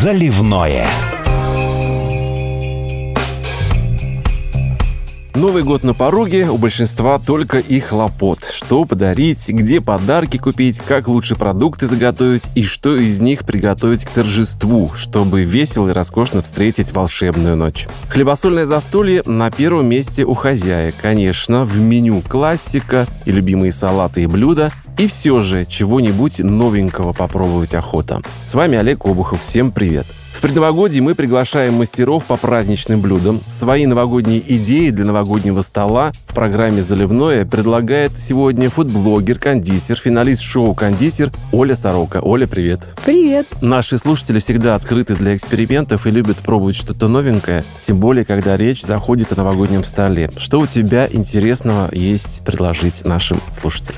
Заливное. Новый год на пороге, у большинства только и хлопот. Что подарить, где подарки купить, как лучше продукты заготовить и что из них приготовить к торжеству, чтобы весело и роскошно встретить волшебную ночь. Хлебосольное застолье на первом месте у хозяек. Конечно, в меню классика и любимые салаты и блюда. И все же чего-нибудь новенького попробовать охота. С вами Олег Обухов. Всем привет! В предновогодье мы приглашаем мастеров по праздничным блюдам. Свои новогодние идеи для новогоднего стола в программе «Заливное» предлагает сегодня фудблогер, кондитер, финалист шоу «Кондитер» Оля Сорока. Оля, привет! Привет! Наши слушатели всегда открыты для экспериментов и любят пробовать что-то новенькое, тем более, когда речь заходит о новогоднем столе. Что у тебя интересного есть предложить нашим слушателям?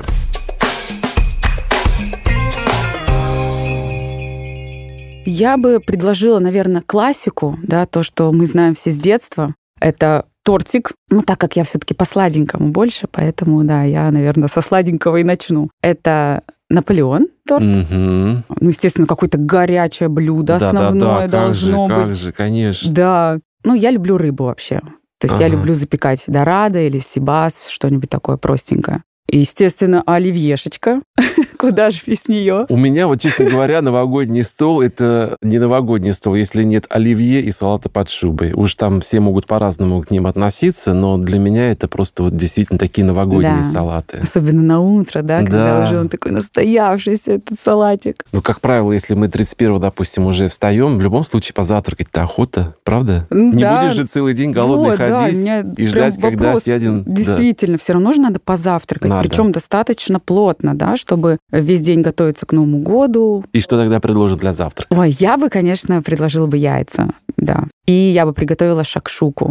Я бы предложила, наверное, классику, да, то, что мы знаем все с детства. Это тортик. Так как я все-таки по сладенькому больше, поэтому, да, я, наверное, со сладенького и начну. Это Наполеон торт. Естественно, какое-то горячее блюдо основное должно быть. Как же, конечно. Да. Я люблю рыбу вообще. То есть я люблю запекать дорадо или сибас, что-нибудь такое простенькое. И, естественно, оливьешечка. Куда же без нее? У меня, честно говоря, новогодний стол – это не новогодний стол, если нет оливье и салата под шубой. Уж там все могут по-разному к ним относиться, но для меня это просто действительно такие новогодние салаты. Особенно на утро, да, когда уже он такой настоявшийся, этот салатик. Как правило, если мы 31-го, допустим, уже встаем, в любом случае позавтракать-то охота, правда? Не будешь же целый день голодный ходить и ждать, когда сядем. Действительно, все равно же надо позавтракать, причем достаточно плотно, да, чтобы весь день готовиться к Новому году. И что тогда предложат для завтрака? Я бы, конечно, предложила бы яйца, да. И я бы приготовила шакшуку.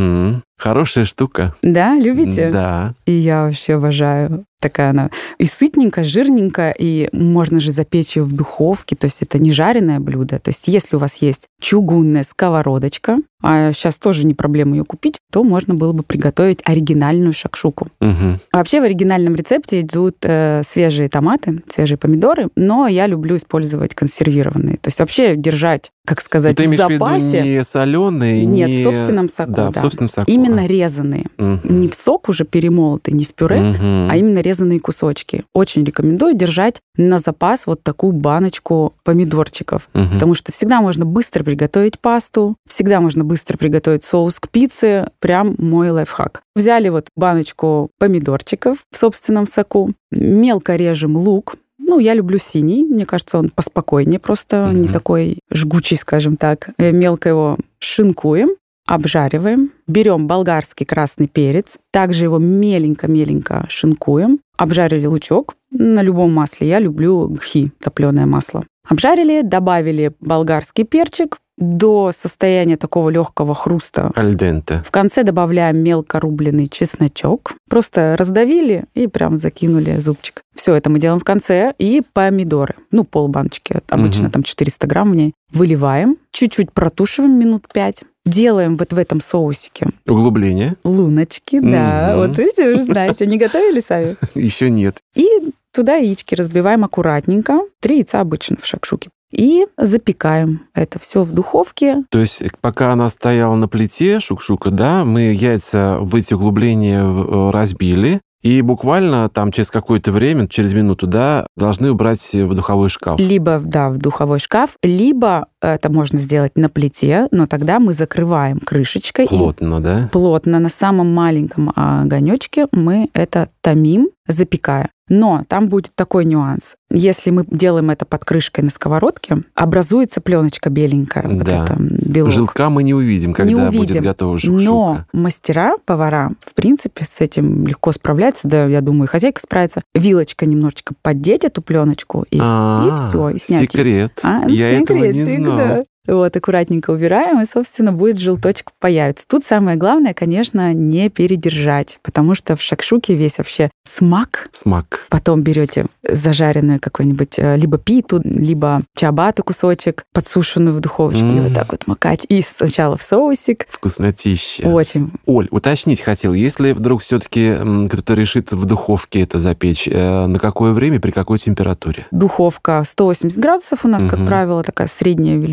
Хорошая штука. Да, любите? Да. И я вообще обожаю. Такая она и сытненькая, жирненькая, и можно же запечь ее в духовке, то есть это не жареное блюдо. То есть если у вас есть чугунная сковородочка, а сейчас тоже не проблема ее купить, то можно было бы приготовить оригинальную шакшуку. Вообще в оригинальном рецепте идут свежие томаты, свежие помидоры, но я люблю использовать консервированные. То есть вообще держать, как сказать, в запасе. Ты имеешь в виду не соленые, нет, в собственном соку, да. В собственном соку. Именно резанные. Не в сок уже перемолотый, не в пюре, а именно резанные кусочки. Очень рекомендую держать на запас вот такую баночку помидорчиков, потому что всегда можно быстро приготовить пасту, всегда можно быстро приготовить соус к пицце. Прям мой лайфхак. Взяли баночку помидорчиков в собственном соку, мелко режем лук. Я люблю синий, мне кажется, он поспокойнее просто, не такой жгучий, скажем так. Мелко его шинкуем, обжариваем, берем болгарский красный перец, также его меленько-меленько шинкуем, обжарили лучок на любом масле. Я люблю гхи, топленое масло. Обжарили, добавили болгарский перчик до состояния такого легкого хруста. Аль денте. В конце добавляем мелко рубленый чесночок. Просто раздавили и прям закинули зубчик. Все это мы делаем в конце. И помидоры. Полбаночки. Обычно там 400 грамм в ней. Выливаем. Чуть-чуть протушиваем минут 5. Делаем в этом соусике. Углубление. Луночки, да. Видите, вы уже знаете. Не готовили сами? Еще нет. И туда яички разбиваем аккуратненько. 3 яйца обычно в шакшуке. И запекаем это все в духовке. То есть, пока она стояла на плите, шукшука, да, мы яйца в эти углубления разбили, и буквально там через какое-то время, через минуту, да, должны убрать в духовой шкаф. Либо, в духовой шкаф, либо это можно сделать на плите, но тогда мы закрываем крышечкой. Плотно, да? Плотно, на самом маленьком огонечке мы это томим, запекая. Но там будет такой нюанс. Если мы делаем это под крышкой на сковородке, образуется пленочка беленькая. Белок. Желтка мы не увидим, когда будет готова шукшука. Но мастера, повара, в принципе, с этим легко справляются. Да, я думаю, и хозяйка справится. Вилочкой немножечко поддеть эту пленочку, и все, и снять. Секрет. Я этого не знал. Да. Аккуратненько убираем, и, собственно, будет желточек появится. Тут самое главное, конечно, не передержать, потому что в шакшуке весь вообще смак. Потом берете зажаренную какую-нибудь либо питу, либо чиабатту кусочек, подсушенную в духовочку, и вот так макать. И сначала в соусик. Вкуснотища. Очень. Оль, уточнить хотел, если вдруг все-таки кто-то решит в духовке это запечь, на какое время, при какой температуре? Духовка 180 градусов у нас, как правило, такая средняя величина.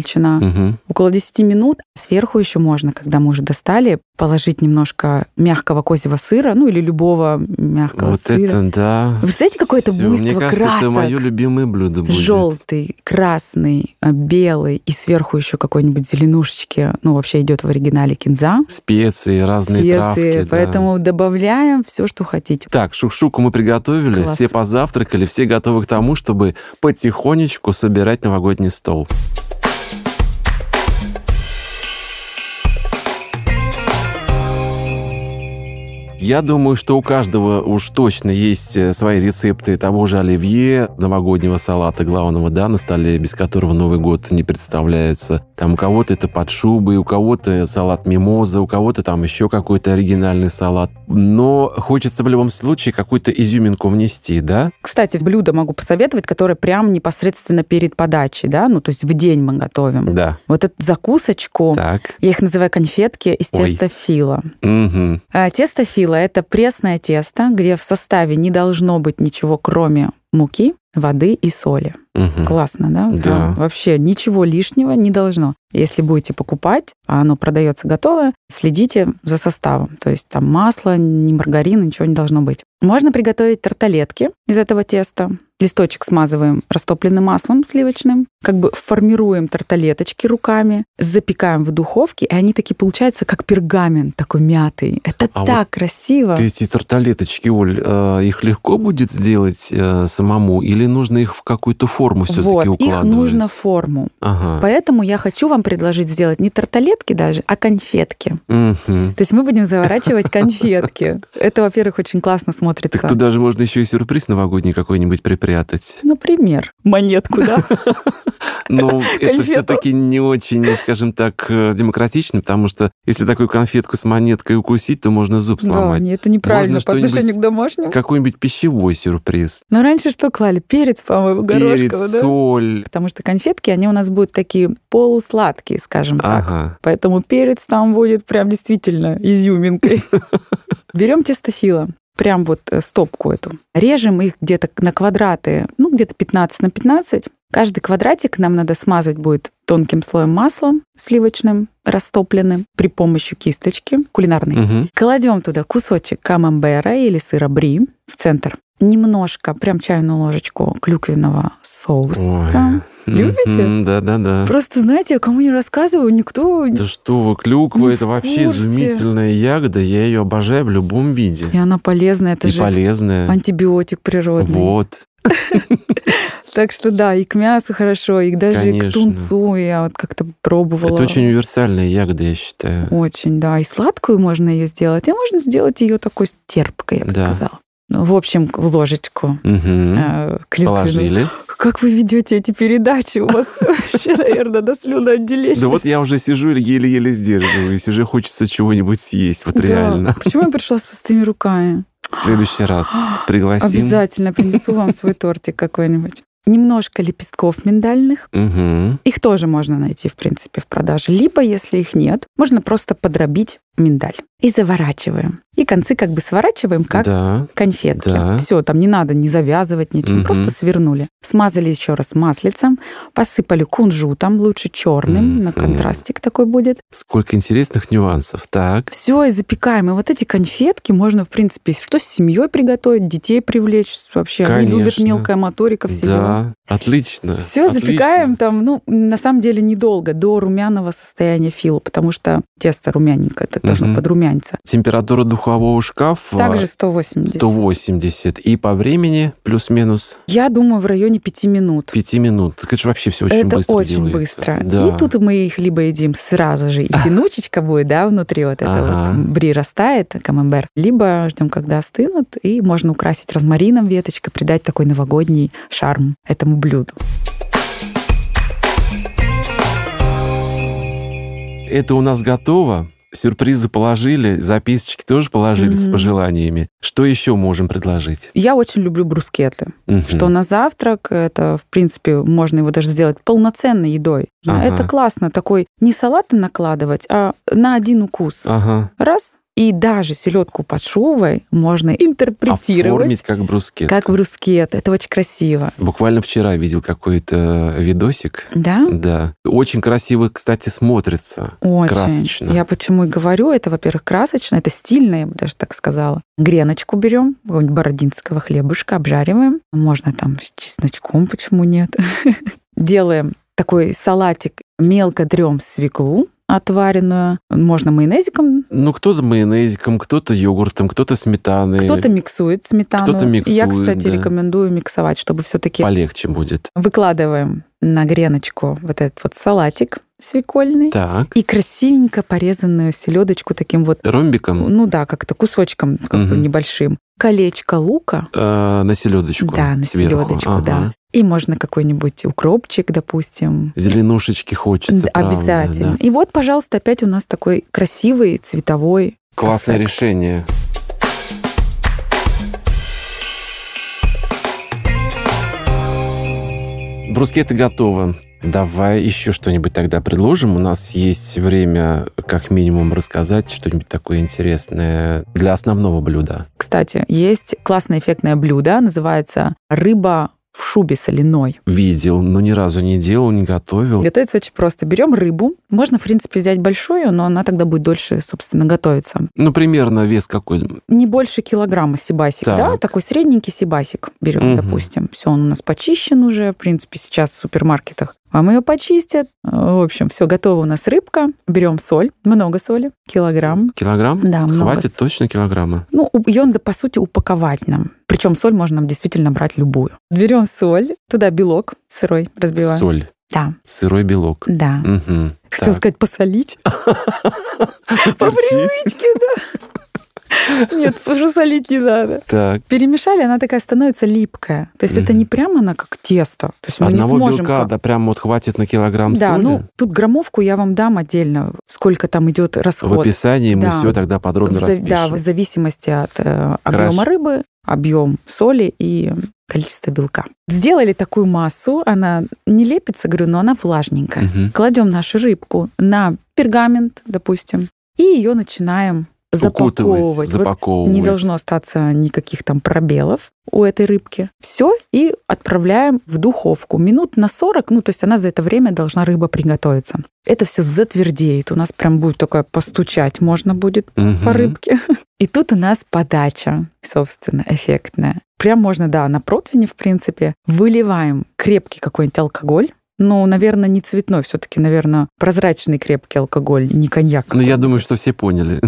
Около 10 минут. Сверху еще можно, когда мы уже достали, положить немножко мягкого козьего сыра, ну или любого мягкого сыра. Вот это да. Вы представляете, какое это буйство Мне кажется, красок? это мое любимое блюдо будет. Желтый, красный, белый и сверху еще какой-нибудь зеленушечки. Ну, вообще идет в оригинале кинза. Специи, разные травки. Поэтому добавляем все, что хотите. Так, шук-шуку мы приготовили, Класс. все позавтракали, все готовы к тому, чтобы потихонечку собирать новогодний стол. Я думаю, что у каждого уж точно есть свои рецепты того же оливье, новогоднего салата главного, да, на столе, без которого Новый год не представляется. Там у кого-то это под шубой, у кого-то салат мимоза, у кого-то там еще какой-то оригинальный салат. Но хочется в любом случае какую-то изюминку внести, да? Кстати, блюдо могу посоветовать, которое прям непосредственно перед подачей, да, ну, то есть в день мы готовим. Да. Вот эту закусочку, Так. я их называю конфетки из теста фила. Угу. Тесто фила — это пресное тесто, где в составе не должно быть ничего, кроме муки, воды и соли. Угу. Классно, да? Да. Вообще ничего лишнего не должно. Если будете покупать, а оно продается готовое, следите за составом. То есть там масло, ни маргарина, ничего не должно быть. Можно приготовить тарталетки из этого теста. Листочек смазываем растопленным маслом сливочным, как бы формируем тарталеточки руками, запекаем в духовке, и они такие получаются, как пергамент такой мятый. Это так вот красиво. Эти тарталеточки, Оль, их легко будет сделать самому или нужно их в какую-то форму все-таки укладывать? Их нужно в форму. Ага. Поэтому я хочу вам предложить сделать не тарталетки даже, а конфетки. Угу. То есть мы будем заворачивать конфетки. Это, во-первых, очень классно смотрится. Так туда же можно еще и сюрприз новогодний какой-нибудь припрятать. Например, монетку, да? Ну, это все-таки не очень, скажем так, демократично, потому что если такую конфетку с монеткой укусить, то можно зуб сломать. Да, нет, это неправильно по отношению к домашним. Какой-нибудь пищевой сюрприз. Но раньше что клали? Перец, по-моему, горошковый, да? соль. Потому что конфетки, они у нас будут такие полусладкие, скажем так. Ага. Поэтому перец там будет прям действительно изюминкой. Берем тесто фила. Прям вот стопку эту. Режем их где-то на квадраты, ну, где-то 15 на 15. Каждый квадратик нам надо смазать будет тонким слоем масла сливочным, растопленным, при помощи кисточки кулинарной. Угу. Кладем туда кусочек камамбера или сыра бри в центр. Немножко, прям чайную ложечку клюквенного соуса. Ой. Любите? Да. Просто, знаете, я кому не рассказываю, никто... Да что вы, клюква — это вообще курсе. изумительная ягода. Я ее обожаю в любом виде. И она полезная, это И же полезная. антибиотик природный. Вот. Так что да, и к мясу хорошо, и даже Конечно. к тунцу я вот как-то пробовала. Это очень универсальная ягода, я считаю. Очень, да. И сладкую можно ее сделать, а можно сделать ее такой терпкой, я бы сказала. Ну, в общем, в ложечку клюквенную. Положили. Как вы ведете эти передачи? У вас вообще, наверное, до слюноотделения. Да вот я уже сижу и еле-еле сдерживаюсь. Уже хочется чего-нибудь съесть. Вот реально. Почему я пришла с пустыми руками? В следующий раз пригласим. Обязательно принесу вам свой тортик какой-нибудь. Немножко лепестков миндальных. Угу. Их тоже можно найти, в принципе, в продаже. Либо, если их нет, можно просто подробить миндаль. И заворачиваем. И концы как бы сворачиваем, как конфетки. Да. Все, там не надо не завязывать ничего, просто свернули. Смазали еще раз маслицем, посыпали кунжутом, лучше черным, на контрастик такой будет. Сколько интересных нюансов. Так. Все, и запекаем. И вот эти конфетки можно, в принципе, что с семьей приготовить, детей привлечь вообще. Конечно. Они любят мелкая моторика, все дела. Отлично. Все запекаем там, ну, на самом деле недолго, до румяного состояния фила, потому что тесто румяненькое, это должно подрумяниться. Температура духового шкафа? Также 180. 180. И по времени плюс-минус? Я думаю, в районе 5 минут. 5 минут. Так это же вообще все очень быстро делается. Это очень быстро. Да. И тут мы их либо едим сразу же, и тянучечка будет, да, внутри вот этого вот бри растает, камамбер, либо ждем, когда остынут, и можно украсить розмарином веточкой, придать такой новогодний шарм этому блюду. Это у нас готово. Сюрпризы положили, записочки тоже положили с пожеланиями. Что еще можем предложить? Я очень люблю брускетты. Что на завтрак, это, в принципе, можно его даже сделать полноценной едой. Это классно. Такой не салаты накладывать, а на один укус. Раз, И даже селедку под шубой можно интерпретировать. Оформить как брускет. Как брускет. Это очень красиво. Буквально вчера видел какой-то видосик. Да? Да. Очень красиво, кстати, смотрится. Очень. Красочно. Я почему и говорю, это, во-первых, красочно, это стильно, я бы даже так сказала. Греночку берем, какого-нибудь бородинского хлебушка, обжариваем. Можно там с чесночком, почему нет. Делаем такой салатик, мелко трем свеклу отваренную. Можно майонезиком. Ну, кто-то майонезиком, кто-то йогуртом, кто-то сметаной. Кто-то миксует сметану. Кто-то миксует, я, кстати, да. рекомендую миксовать, чтобы все-таки полегче будет. Выкладываем на греночку вот этот вот салатик свекольный. Так. И красивенько порезанную селедочку таким вот... Ромбиком? Ну да, как-то кусочком как бы небольшим. Колечко лука. На селедочку. Да, на селедочку, да. И можно какой-нибудь укропчик, допустим. Зеленушечки хочется, обязательно. Правда, да. И вот, пожалуйста, опять у нас такой красивый цветовой классное эффект. решение. Брускетты готовы. Давай еще что-нибудь тогда предложим. У нас есть время, как минимум, рассказать что-нибудь такое интересное для основного блюда. Кстати, есть классное эффектное блюдо, называется рыба в шубе соляной. Видел, но ни разу не делал, не готовил. Готовится очень просто. Берем рыбу. Можно, в принципе, взять большую, но она тогда будет дольше, собственно, готовиться. Ну, примерно вес какой? Не больше килограмма сибасик, да? Такой средненький сибасик берем, допустим. Все, он у нас почищен уже. В принципе, сейчас в супермаркетах вам ее почистят. В общем, все, готова у нас рыбка. Берем соль. Много соли. Килограмм. Килограмм? Да, много. Хватит точно килограмма? Ну, ее надо, по сути, упаковать нам. Причем соль можно действительно брать любую. Берем соль, туда белок сырой разбиваем. Соль. Да. Сырой белок. Да. Угу. Хотела сказать, посолить. По привычке, да. Нет, потому что солить не надо. Так. Перемешали, она такая становится липкая. То есть это не прямо она как тесто. То есть мы одного не сможем... белка, да, прям вот хватит на килограмм да, соли? ну, тут граммовку я вам дам отдельно, сколько там идет расход. В описании мы все тогда подробно распишем. Да, в зависимости от объема рыбы, объем соли и количество белка. Сделали такую массу, она не лепится, говорю, но она влажненькая. Кладем нашу рыбку на пергамент, допустим, и ее начинаем запаковывать. Вот не должно остаться никаких там пробелов у этой рыбки. Все, и отправляем в духовку. Минут на 40, ну, то есть она за это время должна рыба приготовиться. Это все затвердеет. У нас прям будет такое постучать можно будет по рыбке. И тут у нас подача, собственно, эффектная. Прям можно, да, на противне, в принципе. Выливаем крепкий какой-нибудь алкоголь. Ну, наверное, не цветной, все-таки, наверное, прозрачный крепкий алкоголь, не коньяк. Ну, я думаю, что все поняли.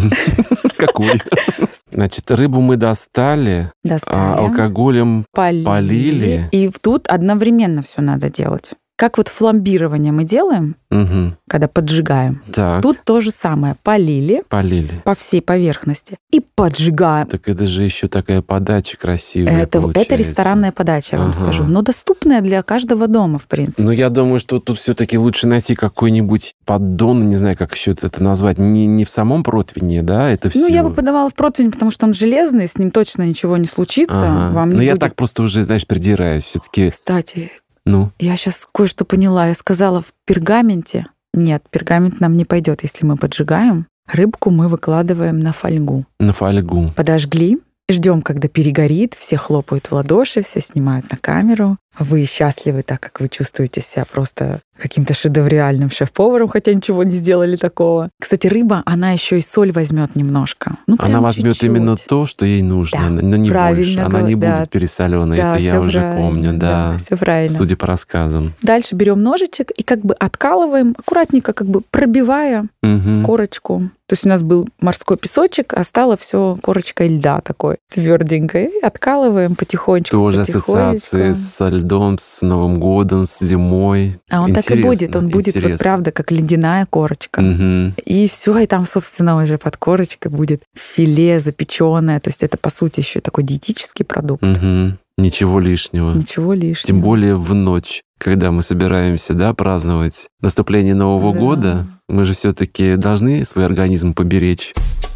Какой. Значит, рыбу мы достали. Алкоголем полили. И тут одновременно все надо делать. Как вот фламбирование мы делаем, когда поджигаем. Так. Тут то же самое. Полили по всей поверхности и поджигаем. Так это же еще такая подача красивая получается. Это ресторанная подача, я вам скажу. Но доступная для каждого дома, в принципе. Ну, я думаю, что тут все-таки лучше найти какой-нибудь поддон, не знаю, как еще это назвать, не в самом противне, да, это все. Ну, я бы подавала в противень, потому что он железный, с ним точно ничего не случится. Вам не будет... я так просто уже, знаешь, придираюсь. Все-таки... Кстати... Ну? Я сейчас кое-что поняла. Я сказала в пергаменте. Нет, пергамент нам не пойдет, если мы поджигаем. Рыбку мы выкладываем на фольгу. На фольгу. Подожгли, ждем, когда перегорит, все хлопают в ладоши, все снимают на камеру. Вы счастливы, так как вы чувствуете себя просто каким-то шедевриальным шеф-поваром, хотя ничего не сделали такого. Кстати, рыба, она еще и соль возьмет немножко. Ну, она возьмет чуть-чуть. Именно то, что ей нужно, да, но не больше. Она не да. будет пересоленной, да, это я уже помню, да. Все правильно. Судя по рассказам. Дальше берем ножичек и как бы откалываем, аккуратненько как бы пробивая корочку. То есть у нас был морской песочек, а стало все корочкой льда такой тверденькой. И откалываем потихонечку. Тоже ассоциации со льдом, с Новым годом, с зимой. А он так и будет. Он будет, вот правда, как ледяная корочка. И все, и там, собственно, уже под корочкой будет филе запеченное. То есть это, по сути, еще такой диетический продукт. Ничего лишнего. Ничего лишнего. Тем более в ночь, когда мы собираемся, да, праздновать наступление Нового года, мы же все-таки должны свой организм поберечь.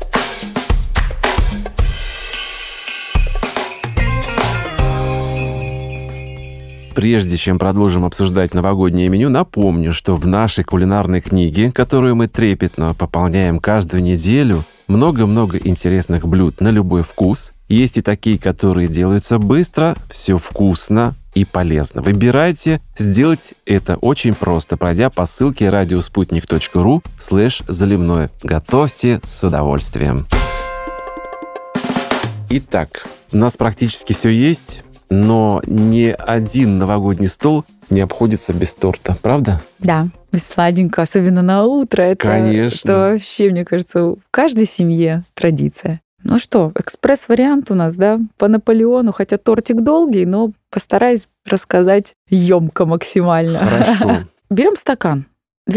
Прежде чем продолжим обсуждать новогоднее меню, напомню, что в нашей кулинарной книге, которую мы трепетно пополняем каждую неделю, много-много интересных блюд на любой вкус. Есть и такие, которые делаются быстро, все вкусно и полезно. Выбирайте. Сделать это очень просто, пройдя по ссылке radiosputnik.ru/заливное. Готовьте с удовольствием. Итак, у нас практически все есть, но ни один новогодний стол не обходится без торта, правда? Да, без сладенького, особенно на утро. Конечно. Это вообще, мне кажется, в каждой семье традиция. Ну что, экспресс-вариант у нас, да, по Наполеону, хотя тортик долгий, но постараюсь рассказать емко максимально. Хорошо. Берем стакан.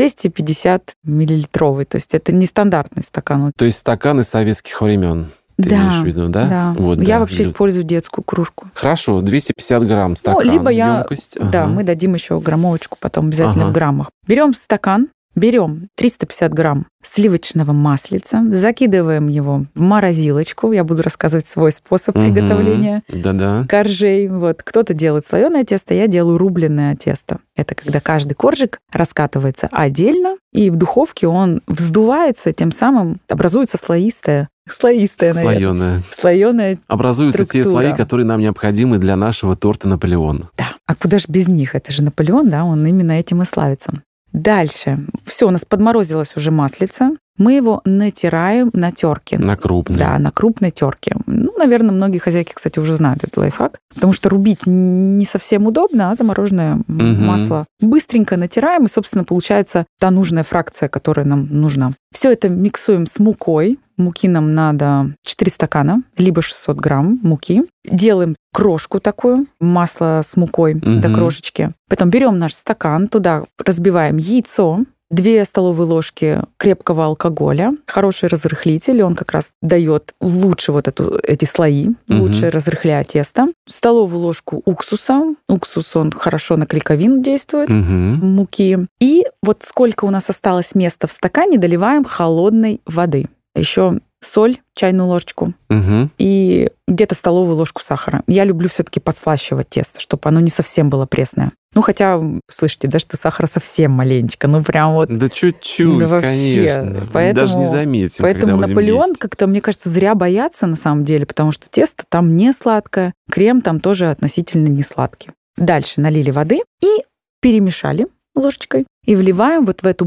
250 миллилитровый, то есть это нестандартный стакан. То есть стакан из советских времен. Ты имеешь в виду, да? Да. Вот, я да, вообще использую детскую кружку. Хорошо, 250 грамм стакан. Ну, либо емкость. Да, мы дадим еще граммовочку потом обязательно в граммах. Берем стакан, берем 350 грамм сливочного маслица, закидываем его в морозилочку. Я буду рассказывать свой способ приготовления коржей. Вот. Кто-то делает слоеное тесто, я делаю рубленное тесто. Это когда каждый коржик раскатывается отдельно, и в духовке он вздувается, тем самым образуется слоеное. Слоеное. Образуются структура. те слои, которые нам необходимы для нашего торта Наполеон. Да. А куда же без них? Это же Наполеон, да, он именно этим и славится. Дальше. Все, у нас подморозилось уже маслице. Мы его натираем на терке. На крупной. Да, на крупной терке. Ну, наверное, многие хозяйки, кстати, уже знают этот лайфхак, потому что рубить не совсем удобно, а замороженное масло быстренько натираем, и, собственно, получается та нужная фракция, которая нам нужна. Все это миксуем с мукой. Муки нам надо 4 стакана, либо 600 грамм муки. Делаем крошку такую, масло с мукой до крошечки. Потом берем наш стакан, туда разбиваем яйцо, 2 столовые ложки крепкого алкоголя, хороший разрыхлитель, он как раз дает лучше эти слои, лучше разрыхляет тесто. Столовую ложку уксуса, уксус, он хорошо на клейковину действует, муки. И вот сколько у нас осталось места в стакане, доливаем холодной воды. Еще соль, чайную ложечку и где-то столовую ложку сахара. Я люблю все-таки подслащивать тесто, чтобы оно не совсем было пресное. Ну, хотя, слышите, даже сахара совсем маленечко, ну, прям вот... Да чуть-чуть, да конечно. Поэтому, даже не заметим, поэтому когда будем Наполеон есть. как-то, мне кажется, зря бояться на самом деле, потому что тесто там не сладкое, крем там тоже относительно не сладкий. Дальше налили воды и перемешали ложечкой и вливаем вот в эту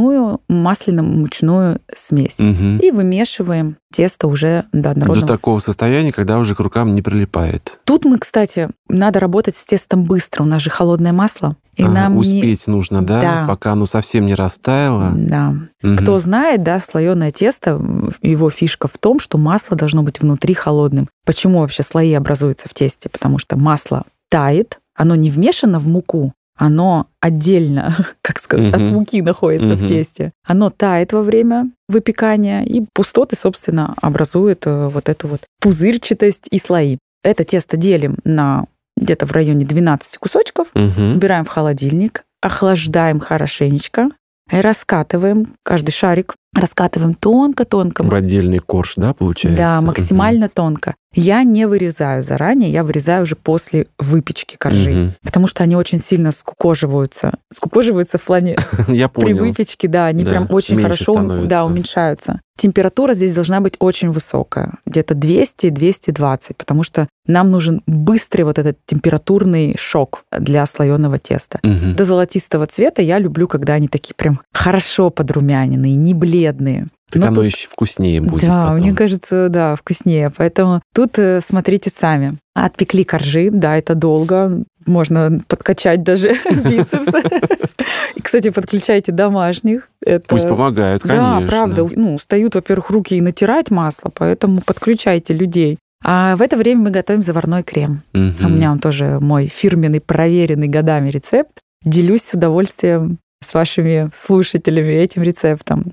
масляно-мучную смесь. И вымешиваем тесто уже до однородного... До такого состояния, когда уже к рукам не прилипает. Тут мы, кстати, надо работать с тестом быстро. У нас же холодное масло. И нам успеть нужно, да? Пока оно совсем не растаяло. Да. Кто знает, да, слоеное тесто, его фишка в том, что масло должно быть внутри холодным. Почему вообще слои образуются в тесте? Потому что масло тает, оно не вмешано в муку, оно отдельно, как сказать, от муки находится в тесте. Оно тает во время выпекания, и пустоты, собственно, образуют вот эту вот пузырчатость и слои. Это тесто делим на где-то в районе 12 кусочков, убираем в холодильник, охлаждаем хорошенечко, раскатываем каждый шарик, раскатываем тонко-тонко. В отдельный корж, да, получается? Да, максимально тонко. Я не вырезаю заранее, я вырезаю уже после выпечки коржей, потому что они очень сильно скукоживаются. Скукоживаются в плане Я понял. При выпечке, да, они прям очень хорошо уменьшаются. Температура здесь должна быть очень высокая, где-то 200-220, потому что нам нужен быстрый вот этот температурный шок для слоеного теста. До золотистого цвета я люблю, когда они такие прям хорошо подрумяненные, не бледные. Так оно еще вкуснее будет. Да, потом. мне кажется, да, вкуснее. Поэтому тут смотрите сами. Отпекли коржи, да, это долго. Можно подкачать даже бицепсы. И, кстати, подключайте домашних. Пусть помогают, конечно. Да, правда. Устают, во-первых, руки и натирать масло, поэтому подключайте людей. А в это время мы готовим заварной крем. У меня он тоже мой фирменный, проверенный годами рецепт. Делюсь с удовольствием с вашими слушателями этим рецептом.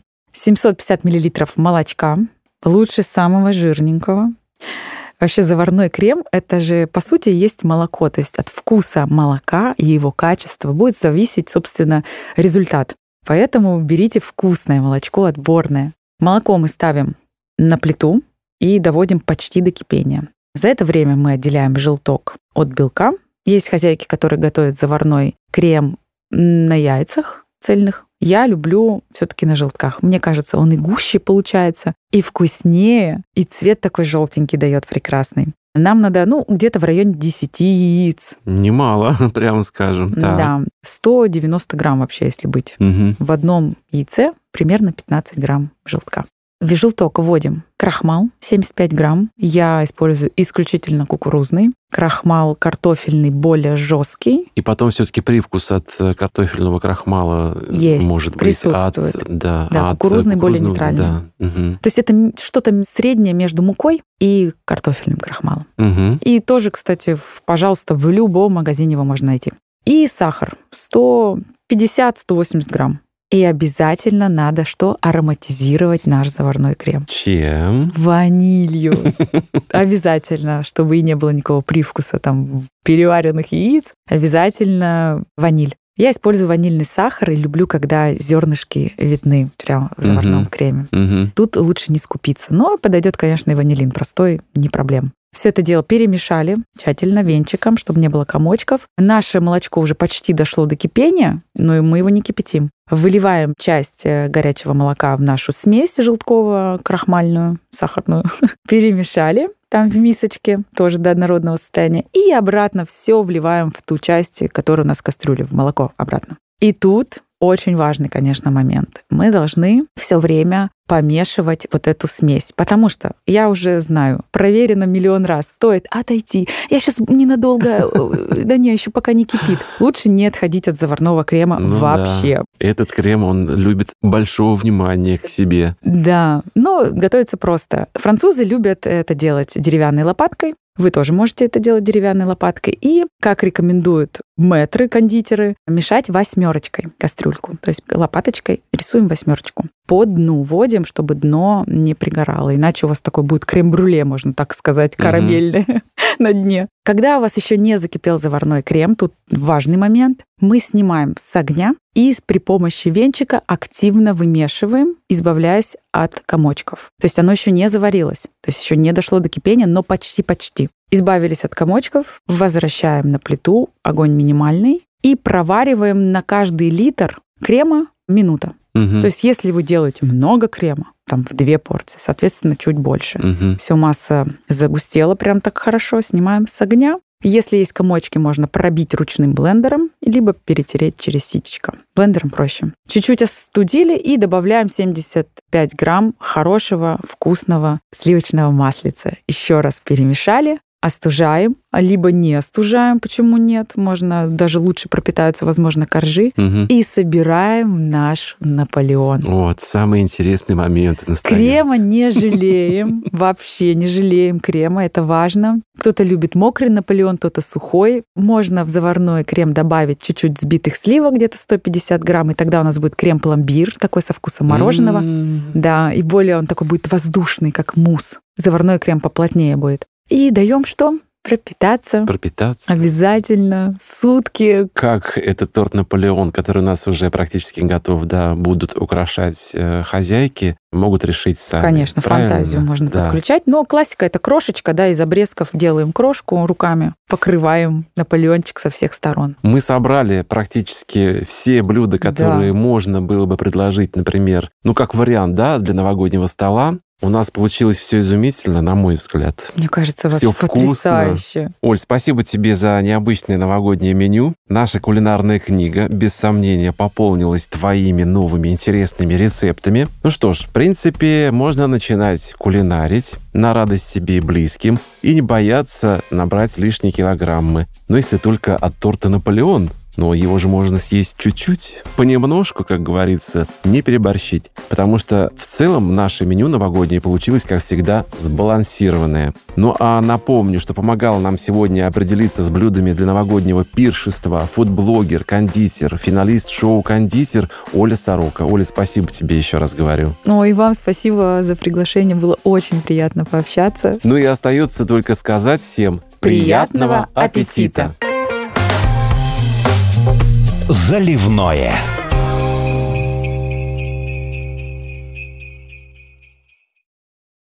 750 миллилитров молочка, лучше самого жирненького. Вообще заварной крем – это же, по сути, есть молоко. То есть от вкуса молока и его качества будет зависеть, собственно, результат. Поэтому берите вкусное молочко, отборное. Молоко мы ставим на плиту и доводим почти до кипения. За это время мы отделяем желток от белка. Есть хозяйки, которые готовят заварной крем на яйцах цельных, Я люблю все-таки на желтках. Мне кажется, он и гуще получается, и вкуснее, и цвет такой желтенький дает прекрасный. Нам надо, где-то в районе 10 яиц. Немало, прямо скажем. Так. Да, 190 грамм вообще, если быть. В одном яйце примерно 15 грамм желтка. В желток вводим крахмал 75 грамм. Я использую исключительно кукурузный. Крахмал картофельный более жесткий. И потом все-таки привкус от картофельного крахмала может присутствует. Быть. Да, кукурузный более нейтральный. Да. То есть это что-то среднее между мукой и картофельным крахмалом. И тоже, кстати, пожалуйста, в любом магазине его можно найти. И сахар 150-180 грамм. И обязательно надо ароматизировать наш заварной крем. Чем? Ванилью. Обязательно, чтобы и не было никакого привкуса переваренных яиц. Обязательно ваниль. Я использую ванильный сахар и люблю, когда зернышки видны прямо в заварном креме. Тут лучше не скупиться. Но подойдет, конечно, и ванилин простой, не проблема. Все это дело перемешали тщательно венчиком, чтобы не было комочков. Наше молочко уже почти дошло до кипения, но мы его не кипятим. Выливаем часть горячего молока в нашу смесь желтково-крахмальную, сахарную. Перемешали там в мисочке, тоже до однородного состояния. И обратно все вливаем в ту часть, которая у нас в кастрюле, в молоко обратно. И тут очень важный, конечно, момент. Мы должны все время помешивать вот эту смесь, потому что я уже знаю, проверено миллион раз, стоит отойти. Я сейчас ненадолго, да не, еще пока не кипит. Лучше не отходить от заварного крема вообще. Да. Этот крем, он любит большого внимания к себе. Да, но готовится просто. Французы любят это делать деревянной лопаткой. Вы тоже можете это делать деревянной лопаткой. И, как рекомендуют мэтры, кондитеры, мешать 8 кастрюльку. То есть лопаточкой рисуем 8. По дну вводим, чтобы дно не пригорало. Иначе у вас такой будет крем-брюле, можно так сказать, карамельное на дне. Когда у вас еще не закипел заварной крем, тут важный момент. Мы снимаем с огня и при помощи венчика активно вымешиваем, избавляясь от комочков. То есть оно еще не заварилось, то есть еще не дошло до кипения, но почти-почти. Избавились от комочков, возвращаем на плиту, огонь минимальный, и провариваем на каждый литр крема минута. То есть если вы делаете много крема, в 2 порции, соответственно, чуть больше. Все, масса загустела прям так хорошо, снимаем с огня. Если есть комочки, можно пробить ручным блендером, либо перетереть через ситечко. Блендером проще. Чуть-чуть остудили и добавляем 75 грамм хорошего, вкусного сливочного маслица. Еще раз перемешали, остужаем, либо не остужаем, почему нет? Можно, даже лучше пропитаются, возможно, коржи. И собираем наш Наполеон. Вот, самый интересный момент настает. Крема не жалеем, вообще не жалеем крема, это важно. Кто-то любит мокрый Наполеон, кто-то сухой. Можно в заварной крем добавить чуть-чуть взбитых сливок, где-то 150 грамм, и тогда у нас будет крем-пломбир, такой со вкусом мороженого. Да, и более он такой будет воздушный, как мусс. Заварной крем поплотнее будет. И даем что? Пропитаться. Обязательно. Сутки. Как этот торт Наполеон, который у нас уже практически готов, будут украшать хозяйки, могут решить сами. Конечно, правильно? Фантазию можно подключать. Но классика — это крошечка, из обрезков делаем крошку руками, покрываем Наполеончик со всех сторон. Мы собрали практически все блюда, которые можно было бы предложить, например, как вариант, для новогоднего стола. У нас получилось все изумительно, на мой взгляд. Мне кажется, вообще потрясающе. Оль, спасибо тебе за необычное новогоднее меню. Наша кулинарная книга, без сомнения, пополнилась твоими новыми интересными рецептами. Ну что ж, в принципе, можно начинать кулинарить на радость себе и близким и не бояться набрать лишние килограммы. Но если только от торта «Наполеон». Но его же можно съесть чуть-чуть, понемножку, как говорится, не переборщить. Потому что в целом наше меню новогоднее получилось, как всегда, сбалансированное. Ну а напомню, что помогала нам сегодня определиться с блюдами для новогоднего пиршества фудблогер, кондитер, финалист шоу «Кондитер» Оля Сорока. Оля, спасибо тебе еще раз говорю. И вам спасибо за приглашение. Было очень приятно пообщаться. Ну и остается только сказать всем приятного аппетита! Заливное.